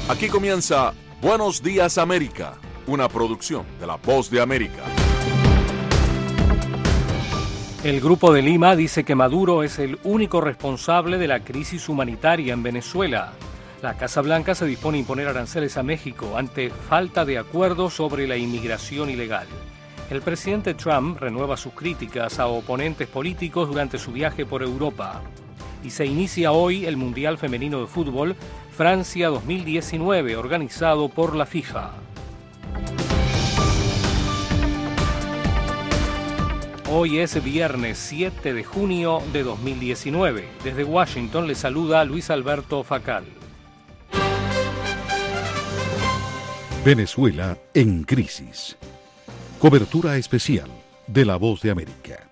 Aquí comienza Buenos Días América, una producción de La Voz de América. El Grupo de Lima dice que Maduro es el único responsable de la crisis humanitaria en Venezuela. La Casa Blanca se dispone a imponer aranceles a México ante falta de acuerdo sobre la inmigración ilegal. El presidente Trump renueva sus críticas a oponentes políticos durante su viaje por Europa. Y se inicia hoy el Mundial Femenino de Fútbol Francia 2019, organizado por la FIFA. Hoy es viernes 7 de junio de 2019. Desde Washington le saluda Luis Alberto Facal. Venezuela en crisis. Cobertura especial de La Voz de América.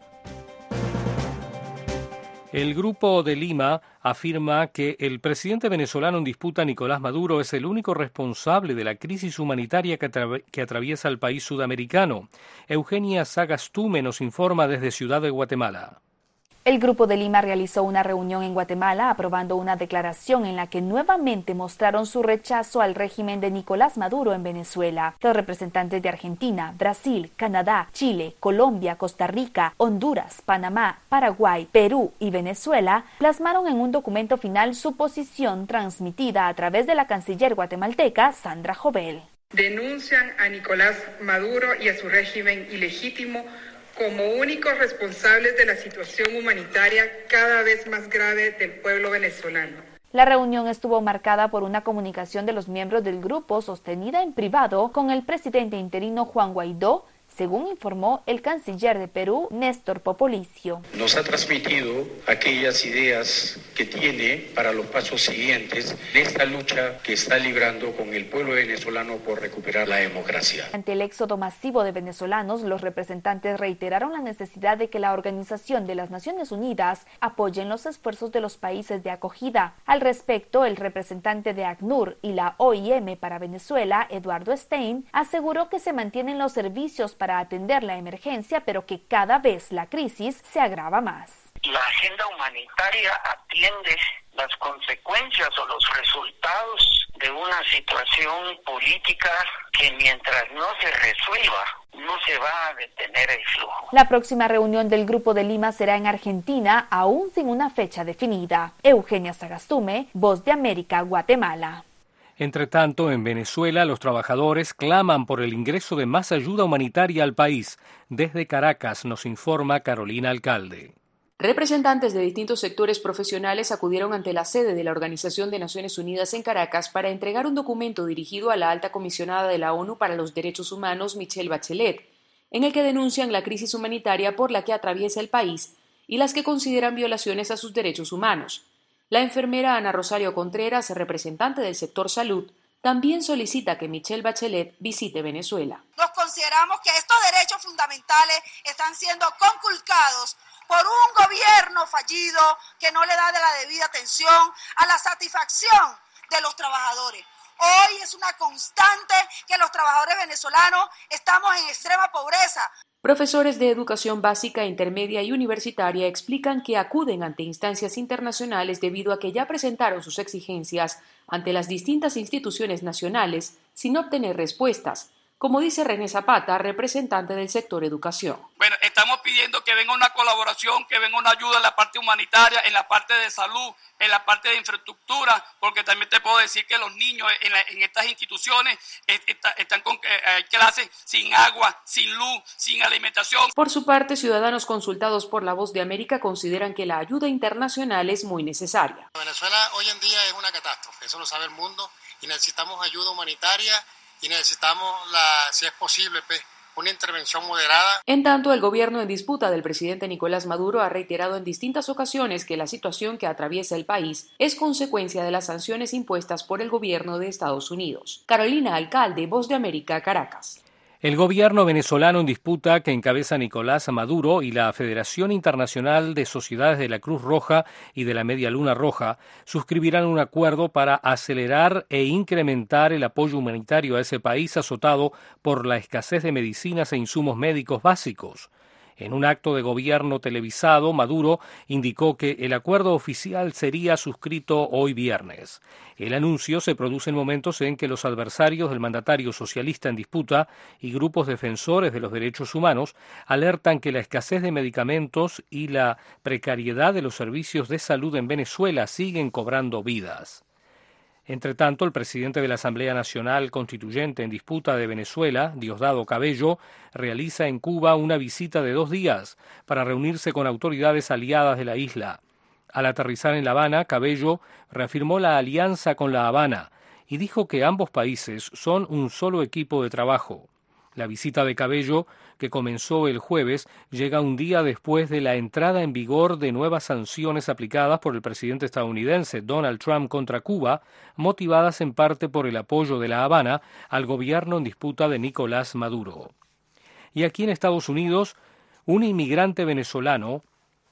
El Grupo de Lima afirma que el presidente venezolano en disputa, Nicolás Maduro, es el único responsable de la crisis humanitaria que atraviesa el país sudamericano. Eugenia Sagastume nos informa desde Ciudad de Guatemala. El Grupo de Lima realizó una reunión en Guatemala aprobando una declaración en la que nuevamente mostraron su rechazo al régimen de Nicolás Maduro en Venezuela. Los representantes de Argentina, Brasil, Canadá, Chile, Colombia, Costa Rica, Honduras, Panamá, Paraguay, Perú y Venezuela plasmaron en un documento final su posición transmitida a través de la canciller guatemalteca Sandra Jovel. Denuncian a Nicolás Maduro y a su régimen ilegítimo como únicos responsables de la situación humanitaria cada vez más grave del pueblo venezolano. La reunión estuvo marcada por una comunicación de los miembros del grupo sostenida en privado con el presidente interino Juan Guaidó, según informó el canciller de Perú, Néstor Popolizio. Nos ha transmitido aquellas ideas que tiene para los pasos siguientes de esta lucha que está librando con el pueblo venezolano por recuperar la democracia. Ante el éxodo masivo de venezolanos, los representantes reiteraron la necesidad de que la Organización de las Naciones Unidas apoye los esfuerzos de los países de acogida. Al respecto, el representante de ACNUR y la OIM para Venezuela, Eduardo Stein, aseguró que se mantienen los servicios para atender la emergencia, pero que cada vez la crisis se agrava más. La agenda humanitaria atiende las consecuencias o los resultados de una situación política que mientras no se resuelva, no se va a detener el flujo. La próxima reunión del Grupo de Lima será en Argentina, aún sin una fecha definida. Eugenia Sagastume, Voz de América, Guatemala. Entre tanto, en Venezuela, los trabajadores claman por el ingreso de más ayuda humanitaria al país. Desde Caracas nos informa Carolina Alcalde. Representantes de distintos sectores profesionales acudieron ante la sede de la Organización de Naciones Unidas en Caracas para entregar un documento dirigido a la alta comisionada de la ONU para los Derechos Humanos, Michelle Bachelet, en el que denuncian la crisis humanitaria por la que atraviesa el país y las que consideran violaciones a sus derechos humanos. La enfermera Ana Rosario Contreras, representante del sector salud, también solicita que Michelle Bachelet visite Venezuela. Nos consideramos que estos derechos fundamentales están siendo conculcados por un gobierno fallido que no le da de la debida atención a la satisfacción de los trabajadores. Hoy es una constante que los trabajadores venezolanos estamos en extrema pobreza. Profesores de educación básica, intermedia y universitaria explican que acuden ante instancias internacionales debido a que ya presentaron sus exigencias ante las distintas instituciones nacionales sin obtener respuestas, como dice René Zapata, representante del sector educación. Bueno, estamos pidiendo que venga una colaboración, que venga una ayuda en la parte humanitaria, en la parte de salud, en la parte de infraestructura, porque también te puedo decir que los niños en estas instituciones están con clases sin agua, sin luz, sin alimentación. Por su parte, ciudadanos consultados por La Voz de América consideran que la ayuda internacional es muy necesaria. Venezuela hoy en día es una catástrofe, eso lo sabe el mundo, y necesitamos ayuda humanitaria y necesitamos, si es posible, una intervención moderada. En tanto, el gobierno en disputa del presidente Nicolás Maduro ha reiterado en distintas ocasiones que la situación que atraviesa el país es consecuencia de las sanciones impuestas por el gobierno de Estados Unidos. Carolina Alcalde, Voz de América, Caracas. El gobierno venezolano en disputa que encabeza Nicolás Maduro y la Federación Internacional de Sociedades de la Cruz Roja y de la Media Luna Roja suscribirán un acuerdo para acelerar e incrementar el apoyo humanitario a ese país azotado por la escasez de medicinas e insumos médicos básicos. En un acto de gobierno televisado, Maduro indicó que el acuerdo oficial sería suscrito hoy viernes. El anuncio se produce en momentos en que los adversarios del mandatario socialista en disputa y grupos defensores de los derechos humanos alertan que la escasez de medicamentos y la precariedad de los servicios de salud en Venezuela siguen cobrando vidas. Entre tanto, el presidente de la Asamblea Nacional Constituyente en disputa de Venezuela, Diosdado Cabello, realiza en Cuba una visita de 2 días para reunirse con autoridades aliadas de la isla. Al aterrizar en La Habana, Cabello reafirmó la alianza con La Habana y dijo que ambos países son un solo equipo de trabajo. La visita de Cabello, que comenzó el jueves, llega un día después de la entrada en vigor de nuevas sanciones aplicadas por el presidente estadounidense Donald Trump contra Cuba, motivadas en parte por el apoyo de La Habana al gobierno en disputa de Nicolás Maduro. Y aquí en Estados Unidos, un inmigrante venezolano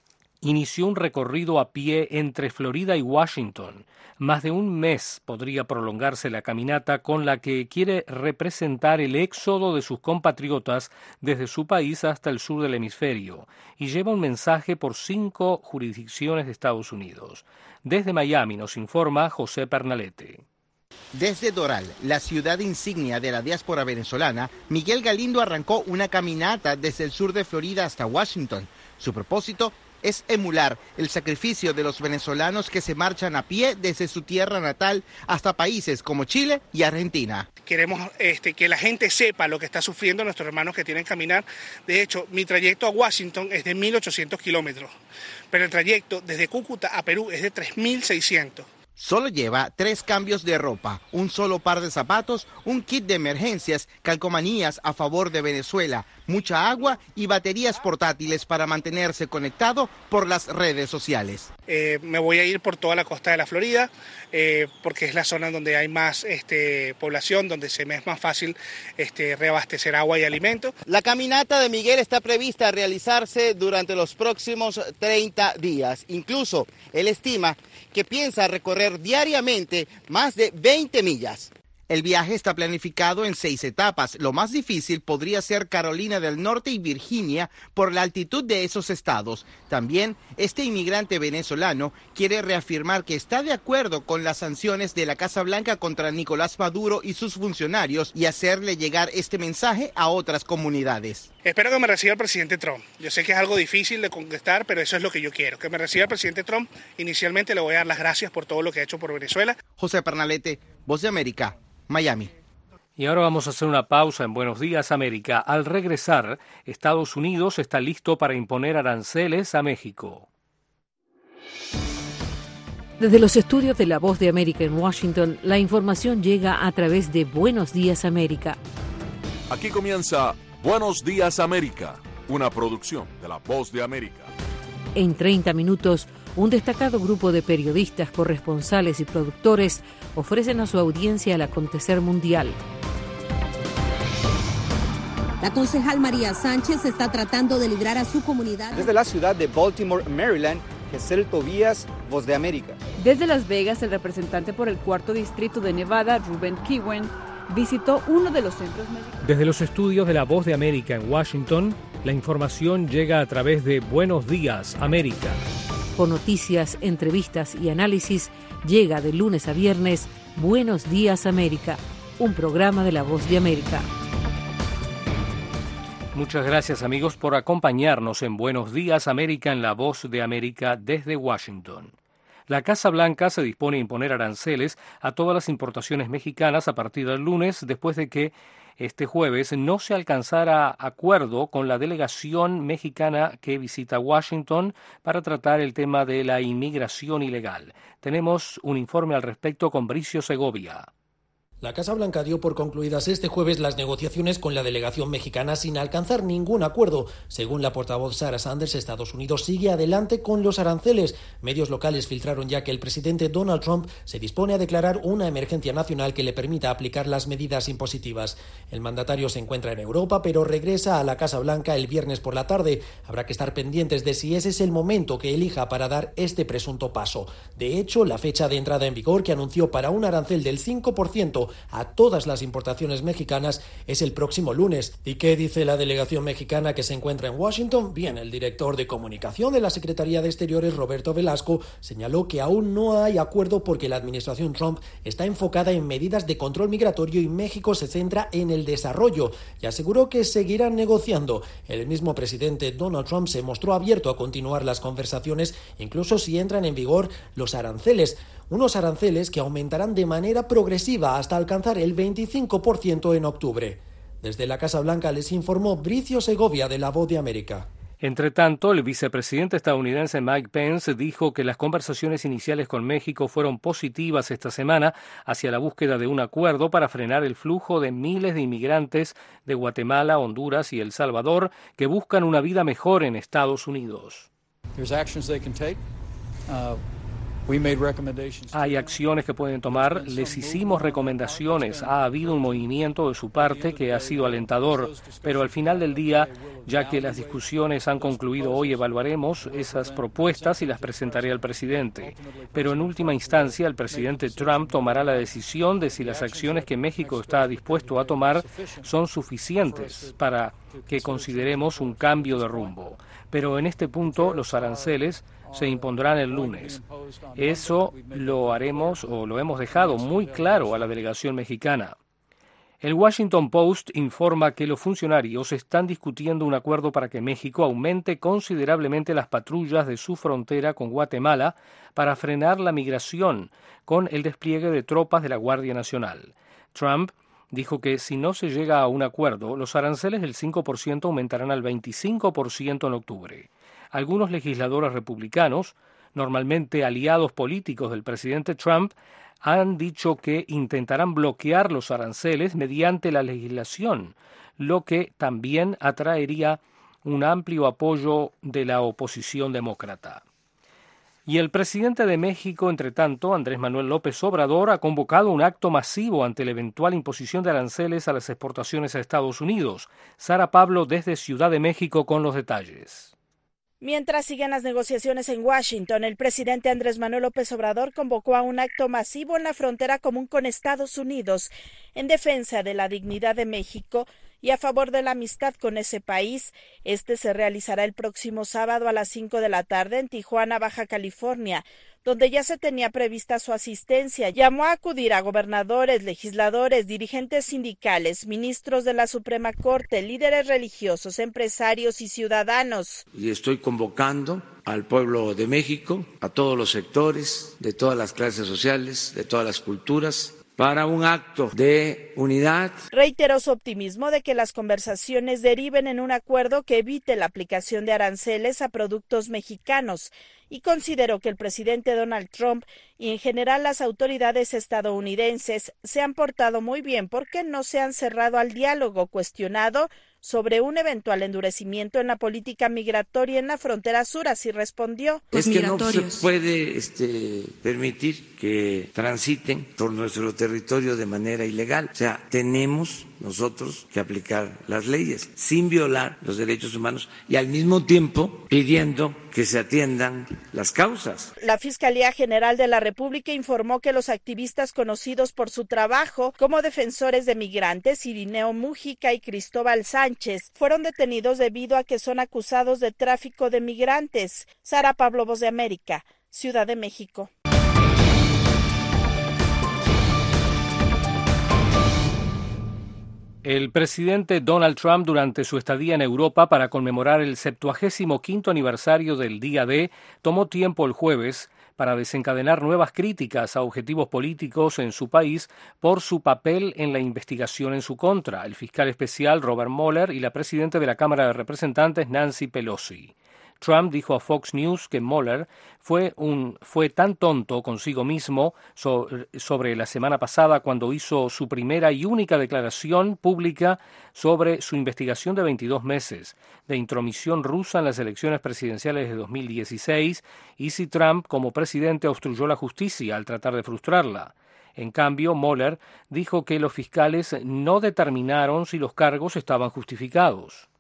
inició un recorrido a pie entre Florida y Washington. Más de un mes podría prolongarse la caminata con la que quiere representar el éxodo de sus compatriotas desde su país hasta el sur del hemisferio, y lleva un mensaje por 5 jurisdicciones de Estados Unidos. Desde Miami nos informa José Pernalete. Desde Doral, la ciudad insignia de la diáspora venezolana, Miguel Galindo arrancó una caminata desde el sur de Florida hasta Washington. Su propósito es emular el sacrificio de los venezolanos que se marchan a pie desde su tierra natal hasta países como Chile y Argentina. Queremos que la gente sepa lo que está sufriendo nuestros hermanos que tienen que caminar. De hecho, mi trayecto a Washington es de 1.800 kilómetros, pero el trayecto desde Cúcuta a Perú es de 3.600. Solo lleva 3 cambios de ropa, un solo par de zapatos, un kit de emergencias, calcomanías a favor de Venezuela, mucha agua y baterías portátiles para mantenerse conectado por las redes sociales. Me voy a ir por toda la costa de la Florida, porque es la zona donde hay más población, donde se me es más fácil reabastecer agua y alimentos. La caminata de Miguel está prevista realizarse durante los próximos 30 días. Incluso él estima que piensa recorrer diariamente más de 20 millas. El viaje está planificado en 6 etapas. Lo más difícil podría ser Carolina del Norte y Virginia por la altitud de esos estados. También este inmigrante venezolano quiere reafirmar que está de acuerdo con las sanciones de la Casa Blanca contra Nicolás Maduro y sus funcionarios y hacerle llegar este mensaje a otras comunidades. Espero que me reciba el presidente Trump. Yo sé que es algo difícil de contestar, pero eso es lo que yo quiero. Que me reciba el presidente Trump. Inicialmente le voy a dar las gracias por todo lo que ha hecho por Venezuela. José Pernalete, Voz de América, Miami. Y ahora vamos a hacer una pausa en Buenos Días América. Al regresar, Estados Unidos está listo para imponer aranceles a México. Desde los estudios de La Voz de América en Washington, la información llega a través de Buenos Días América. Aquí comienza Buenos Días América, una producción de La Voz de América. En 30 minutos, un destacado grupo de periodistas, corresponsales y productores ofrecen a su audiencia el acontecer mundial. La concejal María Sánchez está tratando de librar a su comunidad. Desde la ciudad de Baltimore, Maryland, Gesell Tobías, Voz de América. Desde Las Vegas, el representante por el 4º distrito de Nevada, Ruben Kiwen, visitó uno de los centros médicos. Desde los estudios de La Voz de América en Washington, la información llega a través de Buenos Días América. Con noticias, entrevistas y análisis, llega de lunes a viernes Buenos Días América, un programa de La Voz de América. Muchas gracias, amigos, por acompañarnos en Buenos Días América en La Voz de América desde Washington. La Casa Blanca se dispone a imponer aranceles a todas las importaciones mexicanas a partir del lunes, después de que este jueves no se alcanzara acuerdo con la delegación mexicana que visita Washington para tratar el tema de la inmigración ilegal. Tenemos un informe al respecto con Bricio Segovia. La Casa Blanca dio por concluidas este jueves las negociaciones con la delegación mexicana sin alcanzar ningún acuerdo. Según la portavoz Sarah Sanders, Estados Unidos sigue adelante con los aranceles. Medios locales filtraron ya que el presidente Donald Trump se dispone a declarar una emergencia nacional que le permita aplicar las medidas impositivas. El mandatario se encuentra en Europa, pero regresa a la Casa Blanca el viernes por la tarde. Habrá que estar pendientes de si ese es el momento que elija para dar este presunto paso. De hecho, la fecha de entrada en vigor que anunció para un arancel del 5% a todas las importaciones mexicanas es el próximo lunes. ¿Y qué dice la delegación mexicana que se encuentra en Washington? Bien, el director de comunicación de la Secretaría de Exteriores, Roberto Velasco, señaló que aún no hay acuerdo porque la administración Trump está enfocada en medidas de control migratorio y México se centra en el desarrollo, y aseguró que seguirán negociando. El mismo presidente Donald Trump se mostró abierto a continuar las conversaciones, incluso si entran en vigor los aranceles, unos aranceles que aumentarán de manera progresiva hasta alcanzar el 25% en octubre. Desde la Casa Blanca les informó Bricio Segovia de La Voz de América. Entre tanto, el vicepresidente estadounidense Mike Pence dijo que las conversaciones iniciales con México fueron positivas esta semana hacia la búsqueda de un acuerdo para frenar el flujo de miles de inmigrantes de Guatemala, Honduras y El Salvador que buscan una vida mejor en Estados Unidos. Hay acciones que pueden tomar, les hicimos recomendaciones, ha habido un movimiento de su parte que ha sido alentador, pero al final del día, ya que las discusiones han concluido hoy, evaluaremos esas propuestas y las presentaré al presidente. Pero en última instancia, el presidente Trump tomará la decisión de si las acciones que México está dispuesto a tomar son suficientes para que consideremos un cambio de rumbo. Pero en este punto, los aranceles se impondrán el lunes. Eso lo haremos o lo hemos dejado muy claro a la delegación mexicana. El Washington Post informa que los funcionarios están discutiendo un acuerdo para que México aumente considerablemente las patrullas de su frontera con Guatemala para frenar la migración con el despliegue de tropas de la Guardia Nacional. Trump dijo que si no se llega a un acuerdo, los aranceles del 5% aumentarán al 25% en octubre. Algunos legisladores republicanos, normalmente aliados políticos del presidente Trump, han dicho que intentarán bloquear los aranceles mediante la legislación, lo que también atraería un amplio apoyo de la oposición demócrata. Y el presidente de México, entre tanto, Andrés Manuel López Obrador, ha convocado un acto masivo ante la eventual imposición de aranceles a las exportaciones a Estados Unidos. Sara Pablo desde Ciudad de México con los detalles. Mientras siguen las negociaciones en Washington, el presidente Andrés Manuel López Obrador convocó a un acto masivo en la frontera común con Estados Unidos en defensa de la dignidad de México y a favor de la amistad con ese país. Este se realizará el próximo sábado a las 5 de la tarde en Tijuana, Baja California, donde ya se tenía prevista su asistencia. Llamó a acudir a gobernadores, legisladores, dirigentes sindicales, ministros de la Suprema Corte, líderes religiosos, empresarios y ciudadanos. Y estoy convocando al pueblo de México, a todos los sectores, de todas las clases sociales, de todas las culturas, para un acto de unidad. Reiteró su optimismo de que las conversaciones deriven en un acuerdo que evite la aplicación de aranceles a productos mexicanos y consideró que el presidente Donald Trump y en general las autoridades estadounidenses se han portado muy bien porque no se han cerrado al diálogo. Cuestionado sobre un eventual endurecimiento en la política migratoria en la frontera sur, así respondió. Es que no se puede permitir que transiten por nuestro territorio de manera ilegal. O sea, tenemos nosotros que aplicar las leyes sin violar los derechos humanos y al mismo tiempo pidiendo que se atiendan las causas. La Fiscalía General de la República informó que los activistas conocidos por su trabajo como defensores de migrantes, Irineo Mújica y Cristóbal Sánchez, fueron detenidos debido a que son acusados de tráfico de migrantes. Sara Pablo, Voz de América, Ciudad de México. El presidente Donald Trump, durante su estadía en Europa para conmemorar el 75º aniversario del Día D, tomó tiempo el jueves para desencadenar nuevas críticas a objetivos políticos en su país por su papel en la investigación en su contra, el fiscal especial Robert Mueller y la presidenta de la Cámara de Representantes Nancy Pelosi. Trump dijo a Fox News que Mueller fue tan tonto consigo mismo sobre la semana pasada cuando hizo su primera y única declaración pública sobre su investigación de 22 meses de intromisión rusa en las elecciones presidenciales de 2016 y si Trump como presidente obstruyó la justicia al tratar de frustrarla. En cambio, Mueller dijo que los fiscales no determinaron si los cargos estaban justificados.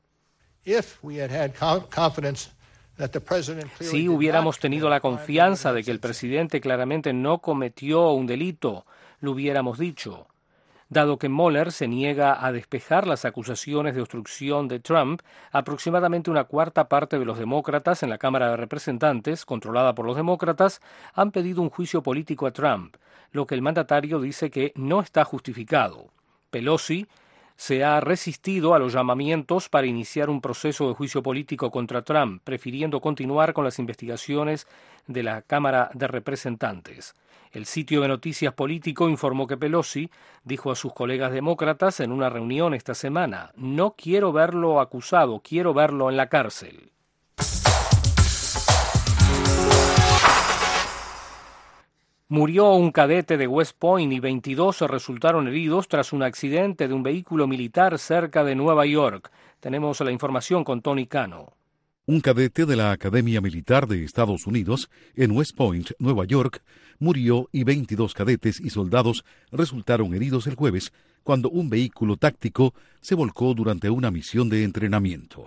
Si hubiéramos tenido la confianza de que el presidente claramente no cometió un delito, lo hubiéramos dicho. Dado que Mueller se niega a despejar las acusaciones de obstrucción de Trump, aproximadamente una cuarta parte de los demócratas en la Cámara de Representantes, controlada por los demócratas, han pedido un juicio político a Trump, lo que el mandatario dice que no está justificado. Pelosi se ha resistido a los llamamientos para iniciar un proceso de juicio político contra Trump, prefiriendo continuar con las investigaciones de la Cámara de Representantes. El sitio de noticias Político informó que Pelosi dijo a sus colegas demócratas en una reunión esta semana: "No quiero verlo acusado, quiero verlo en la cárcel". Murió un cadete de West Point y 22 resultaron heridos tras un accidente de un vehículo militar cerca de Nueva York. Tenemos la información con Tony Cano. Un cadete de la Academia Militar de Estados Unidos en West Point, Nueva York, murió y 22 cadetes y soldados resultaron heridos el jueves cuando un vehículo táctico se volcó durante una misión de entrenamiento.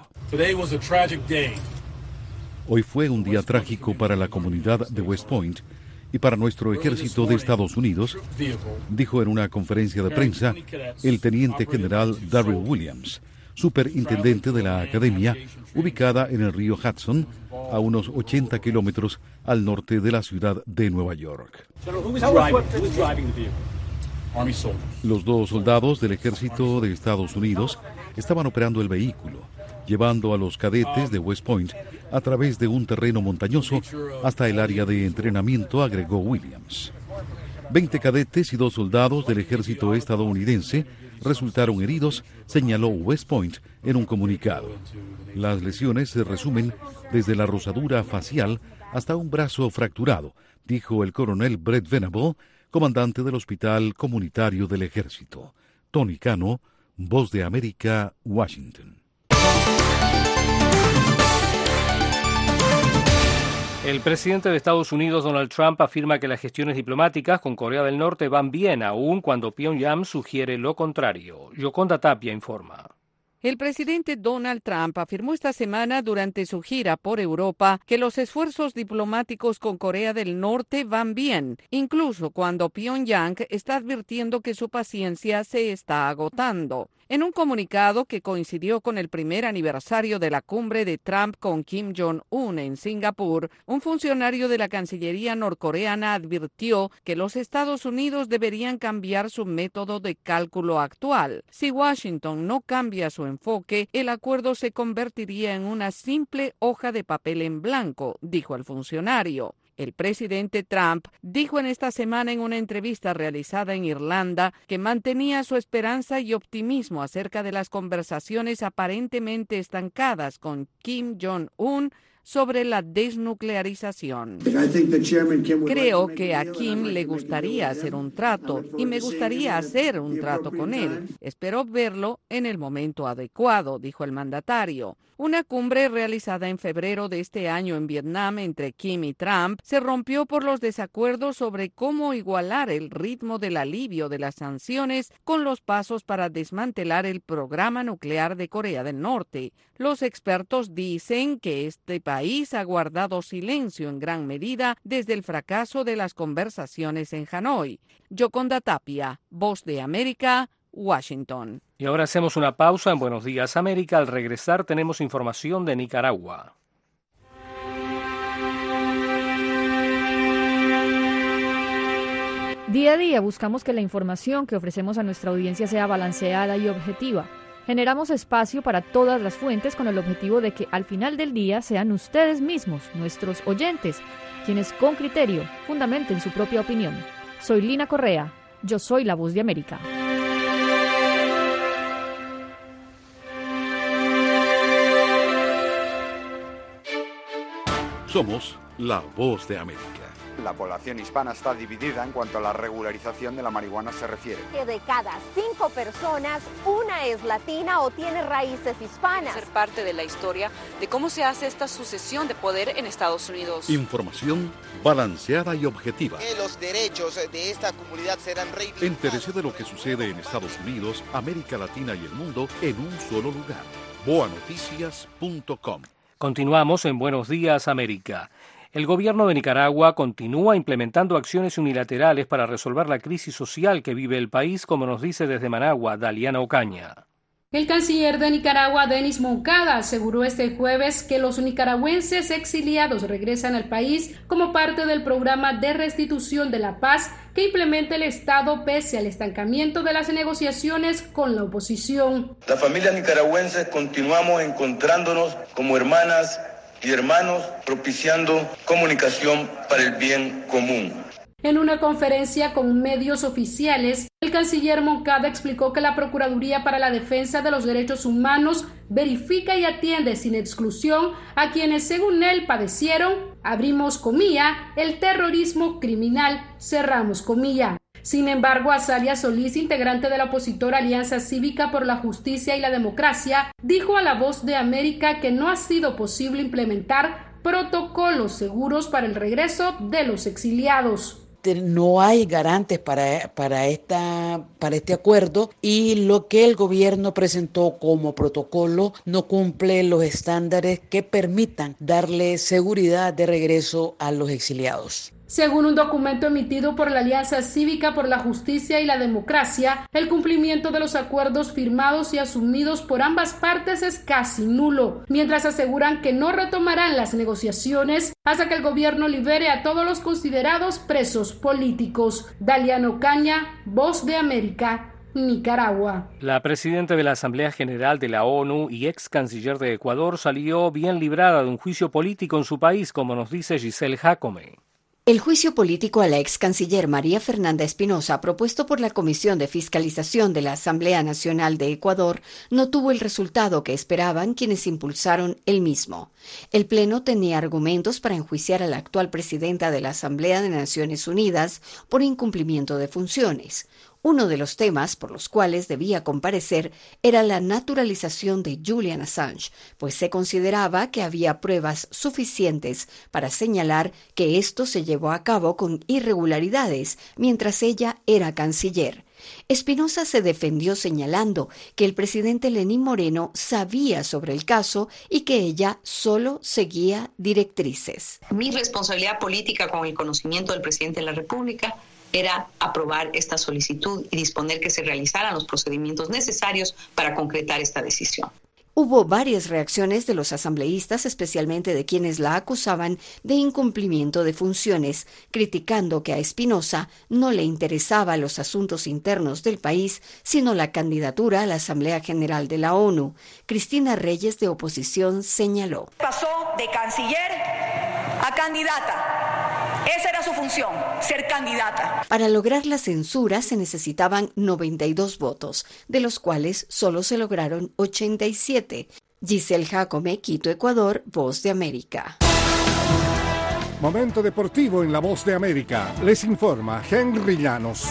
Hoy fue un día trágico para la comunidad de West Point y para nuestro ejército de Estados Unidos, dijo en una conferencia de prensa el teniente general Darrell Williams, superintendente de la academia, ubicada en el río Hudson, a unos 80 kilómetros al norte de la ciudad de Nueva York. Los 2 soldados del ejército de Estados Unidos estaban operando el vehículo, llevando a los cadetes de West Point a través de un terreno montañoso hasta el área de entrenamiento, agregó Williams. 20 cadetes y 2 soldados del ejército estadounidense resultaron heridos, señaló West Point en un comunicado. Las lesiones se resumen desde la rosadura facial hasta un brazo fracturado, dijo el coronel Brett Venable, comandante del Hospital Comunitario del Ejército. Tony Cano, Voz de América, Washington. El presidente de Estados Unidos, Donald Trump, afirma que las gestiones diplomáticas con Corea del Norte van bien, aun cuando Pyongyang sugiere lo contrario. Yoconda Tapia informa. El presidente Donald Trump afirmó esta semana durante su gira por Europa que los esfuerzos diplomáticos con Corea del Norte van bien, incluso cuando Pyongyang está advirtiendo que su paciencia se está agotando. En un comunicado que coincidió con el primer aniversario de la cumbre de Trump con Kim Jong-un en Singapur, un funcionario de la Cancillería norcoreana advirtió que los Estados Unidos deberían cambiar su método de cálculo actual. Si Washington no cambia su enfoque, el acuerdo se convertiría en una simple hoja de papel en blanco, dijo el funcionario. El presidente Trump dijo en esta semana en una entrevista realizada en Irlanda que mantenía su esperanza y optimismo acerca de las conversaciones aparentemente estancadas con Kim Jong-un sobre la desnuclearización. Creo que a Kim le gustaría hacer un trato y me gustaría hacer un trato con él. Espero verlo en el momento adecuado, dijo el mandatario. Una cumbre realizada en febrero de este año en Vietnam entre Kim y Trump se rompió por los desacuerdos sobre cómo igualar el ritmo del alivio de las sanciones con los pasos para desmantelar el programa nuclear de Corea del Norte. Los expertos dicen que este país ha guardado silencio en gran medida desde el fracaso de las conversaciones en Hanoi. Yoconda Tapia, Voz de América, Washington. Y ahora hacemos una pausa en Buenos Días América. Al regresar tenemos información de Nicaragua. Día a día buscamos que la información que ofrecemos a nuestra audiencia sea balanceada y objetiva. Generamos espacio para todas las fuentes con el objetivo de que al final del día sean ustedes mismos, nuestros oyentes, quienes con criterio fundamenten su propia opinión. Soy Lina Correa, yo soy la Voz de América. Somos la Voz de América. La población hispana está dividida en cuanto a la regularización de la marihuana se refiere. Que de cada 5 personas, una es latina o tiene raíces hispanas. Ser parte de la historia de cómo se hace esta sucesión de poder en Estados Unidos. Información balanceada y objetiva. Que los derechos de esta comunidad serán reivindicados. Entérese de lo que sucede en Estados Unidos, América Latina y el mundo en un solo lugar. boanoticias.com. Continuamos en Buenos Días América. El gobierno de Nicaragua continúa implementando acciones unilaterales para resolver la crisis social que vive el país, como nos dice desde Managua, Daliana Ocaña. El canciller de Nicaragua, Denis Moncada, aseguró este jueves que los nicaragüenses exiliados regresan al país como parte del programa de restitución de la paz que implementa el Estado pese al estancamiento de las negociaciones con la oposición. Las familias nicaragüenses continuamos encontrándonos como hermanas y hermanos, propiciando comunicación para el bien común. En una conferencia con medios oficiales, el canciller Moncada explicó que la Procuraduría para la Defensa de los Derechos Humanos verifica y atiende sin exclusión a quienes, según él, padecieron, abrimos comilla, el terrorismo criminal, cerramos comilla. Sin embargo, Azalia Solís, integrante de la opositora Alianza Cívica por la Justicia y la Democracia, dijo a La Voz de América que no ha sido posible implementar protocolos seguros para el regreso de los exiliados. No hay garantes para este acuerdo y lo que el gobierno presentó como protocolo no cumple los estándares que permitan darle seguridad de regreso a los exiliados. Según un documento emitido por la Alianza Cívica por la Justicia y la Democracia, el cumplimiento de los acuerdos firmados y asumidos por ambas partes es casi nulo, mientras aseguran que no retomarán las negociaciones hasta que el gobierno libere a todos los considerados presos políticos. Daliana Ocaña, Voz de América, Nicaragua. La presidenta de la Asamblea General de la ONU y ex canciller de Ecuador salió bien librada de un juicio político en su país, como nos dice Giselle Jacome. El juicio político a la ex canciller María Fernanda Espinosa, propuesto por la Comisión de Fiscalización de la Asamblea Nacional de Ecuador, no tuvo el resultado que esperaban quienes impulsaron el mismo. El Pleno tenía argumentos para enjuiciar a la actual presidenta de la Asamblea de Naciones Unidas por incumplimiento de funciones. Uno de los temas por los cuales debía comparecer era la naturalización de Julian Assange, pues se consideraba que había pruebas suficientes para señalar que esto se llevó a cabo con irregularidades mientras ella era canciller. Espinosa se defendió señalando que el presidente Lenín Moreno sabía sobre el caso y que ella solo seguía directrices. Mi responsabilidad política con el conocimiento del presidente de la República era aprobar esta solicitud y disponer que se realizaran los procedimientos necesarios para concretar esta decisión. Hubo varias reacciones de los asambleístas, especialmente de quienes la acusaban de incumplimiento de funciones, criticando que a Espinosa no le interesaban los asuntos internos del país, sino la candidatura a la Asamblea General de la ONU. Cristina Reyes, de oposición, señaló: pasó de canciller a candidata. Esa era su función, ser candidata. Para lograr la censura se necesitaban 92 votos, de los cuales solo se lograron 87. Giselle Jacome, Quito, Ecuador, Voz de América. Momento deportivo en la Voz de América. Les informa Henry Llanos.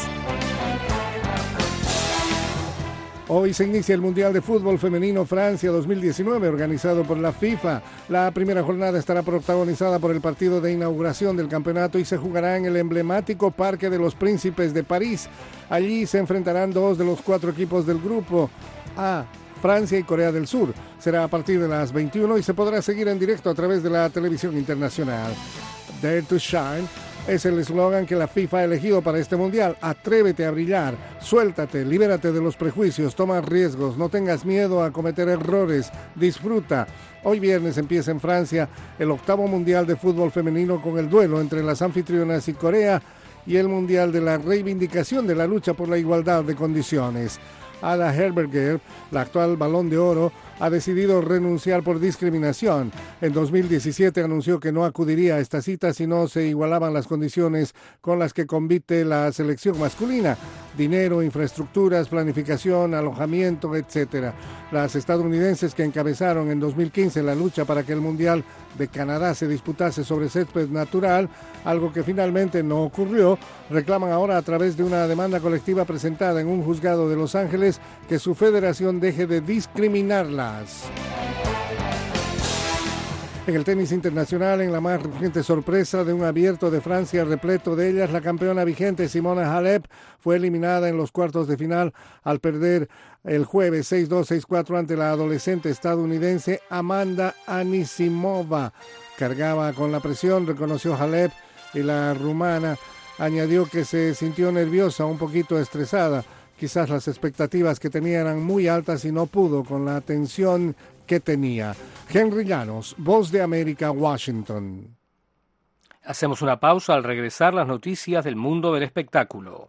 Hoy se inicia el Mundial de Fútbol Femenino Francia 2019, organizado por la FIFA. La primera jornada estará protagonizada por el partido de inauguración del campeonato y se jugará en el emblemático Parque de los Príncipes de París. Allí se enfrentarán dos de los 4 equipos del grupo A, Francia y Corea del Sur. Será a partir de las 21 y se podrá seguir en directo a través de la televisión internacional. Dare to Shine es el eslogan que la FIFA ha elegido para este mundial. Atrévete a brillar, suéltate, libérate de los prejuicios, toma riesgos, no tengas miedo a cometer errores, disfruta. Hoy viernes empieza en Francia el 8º Mundial de Fútbol Femenino con el duelo entre las anfitrionas y Corea y el Mundial de la reivindicación de la lucha por la igualdad de condiciones. Ada Hegerberg, la actual Balón de Oro, ha decidido renunciar por discriminación. En 2017 anunció que no acudiría a esta cita si no se igualaban las condiciones con las que compite la selección masculina: dinero, infraestructuras, planificación, alojamiento, etc. Las estadounidenses, que encabezaron en 2015 la lucha para que el Mundial de Canadá se disputase sobre césped natural, algo que finalmente no ocurrió, reclaman ahora a través de una demanda colectiva presentada en un juzgado de Los Ángeles que su federación deje de discriminarlas. En el tenis internacional, en la más reciente sorpresa de un abierto de Francia repleto de ellas, la campeona vigente Simona Halep fue eliminada en los cuartos de final al perder el jueves 6-2, 6-4 ante la adolescente estadounidense Amanda Anisimova. Cargaba con la presión, reconoció Halep, y la rumana añadió que se sintió nerviosa, un poquito estresada. Quizás las expectativas que tenía eran muy altas y no pudo con la tensión que tenía. Henry Llanos, Voz de América, Washington. Hacemos una pausa. Al regresar, las noticias del mundo del espectáculo.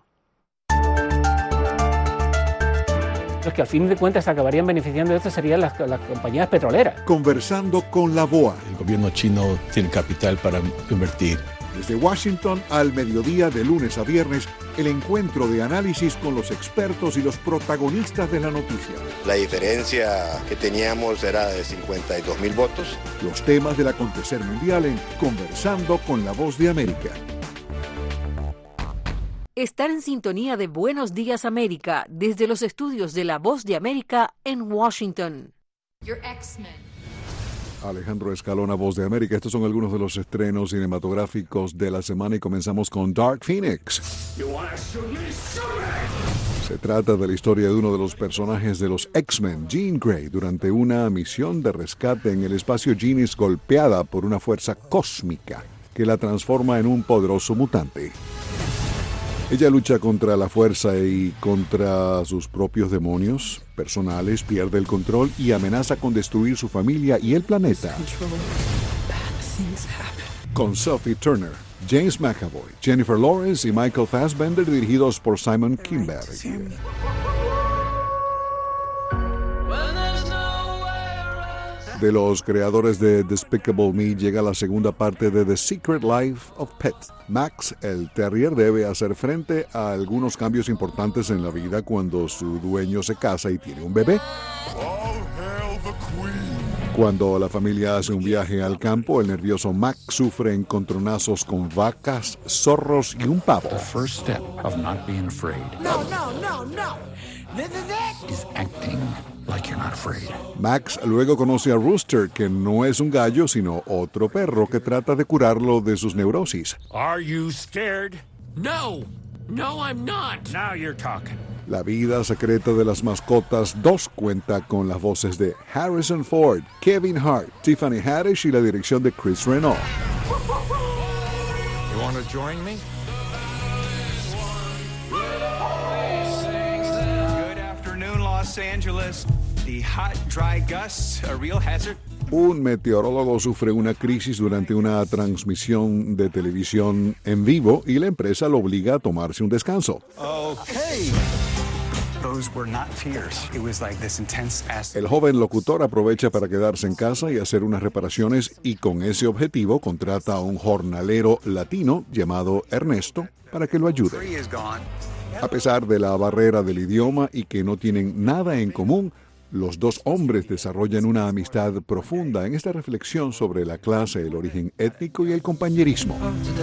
Los que al fin de cuentas acabarían beneficiando de esto serían las compañías petroleras. Conversando con la BOA. El gobierno chino tiene capital para invertir. Desde Washington al mediodía, de lunes a viernes, el encuentro de análisis con los expertos y los protagonistas de la noticia. La diferencia que teníamos era de 52,000 votos. Los temas del acontecer mundial en Conversando con la Voz de América. Estar en sintonía de Buenos Días América desde los estudios de La Voz de América en Washington. Your X-Men. Alejandro Escalona, Voz de América. Estos son algunos de los estrenos cinematográficos de la semana y comenzamos con Dark Phoenix. Se trata de la historia de uno de los personajes de los X-Men, Jean Grey. Durante una misión de rescate en el espacio, Jean es golpeada por una fuerza cósmica que la transforma en un poderoso mutante. Ella lucha contra la fuerza y contra sus propios demonios personales, pierde el control y amenaza con destruir su familia y el planeta. Con Sophie Turner, James McAvoy, Jennifer Lawrence y Michael Fassbender, dirigidos por Simon Kinberg. De los creadores de Despicable Me llega la segunda parte de The Secret Life of Pets. Max, el terrier, debe hacer frente a algunos cambios importantes en la vida cuando su dueño se casa y tiene un bebé. Cuando la familia hace un viaje al campo, el nervioso Max sufre encontronazos con vacas, zorros y un pavo. The first step of not being afraid. No. This is it. Is acting like you're not afraid. Max luego conoce a Rooster, que no es un gallo, sino otro perro que trata de curarlo de sus neurosis. Are you scared? No, I'm not. Now you're talking. La vida secreta de las mascotas 2 cuenta con las voces de Harrison Ford, Kevin Hart, Tiffany Haddish y la dirección de Chris Renault. You want to join me? Los Angeles, the hot, dry gusts, a real hazard. Un meteorólogo sufre una crisis durante una transmisión de televisión en vivo y la empresa lo obliga a tomarse un descanso. Okay. Those were not tears. It was like this intense acid. El joven locutor aprovecha para quedarse en casa y hacer unas reparaciones y con ese objetivo contrata a un jornalero latino llamado Ernesto para que lo ayude. A pesar de la barrera del idioma y que no tienen nada en común, los dos hombres desarrollan una amistad profunda en esta reflexión sobre la clase, el origen étnico y el compañerismo.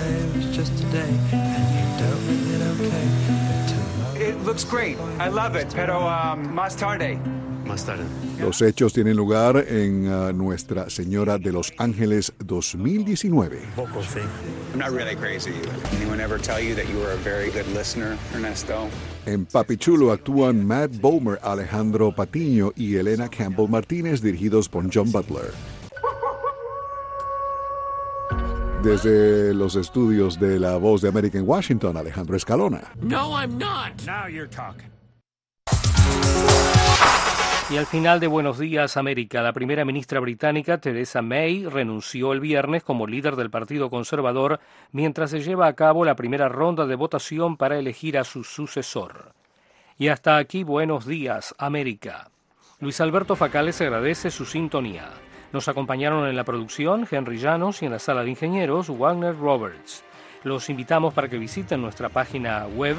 It looks great. I love it, pero más tarde. Los hechos tienen lugar en Nuestra Señora de los Ángeles 2019. I'm not really crazy. Anyone ever tell you that you were a very good listener, Ernesto? En Papi Chulo actúan Matt Bomer, Alejandro Patiño y Elena Campbell Martínez, dirigidos por John Butler. Desde los estudios de La Voz de América en Washington, Alejandro Escalona. No, I'm not. Now you're talking. Y al final de Buenos Días América, la primera ministra británica Theresa May renunció el viernes como líder del Partido Conservador mientras se lleva a cabo la primera ronda de votación para elegir a su sucesor. Y hasta aquí Buenos Días América. Luis Alberto Facales agradece su sintonía. Nos acompañaron en la producción Henry Llanos y en la sala de ingenieros Wagner Roberts. Los invitamos para que visiten nuestra página web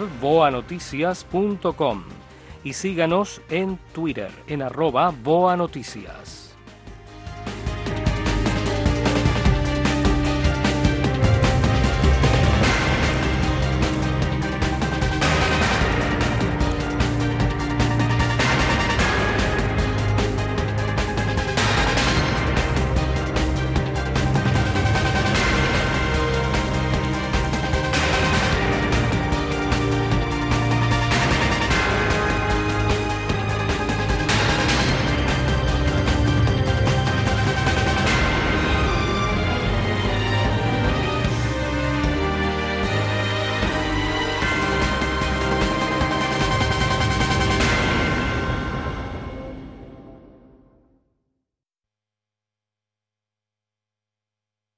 boanoticias.com. Y síganos en Twitter en @boanoticias.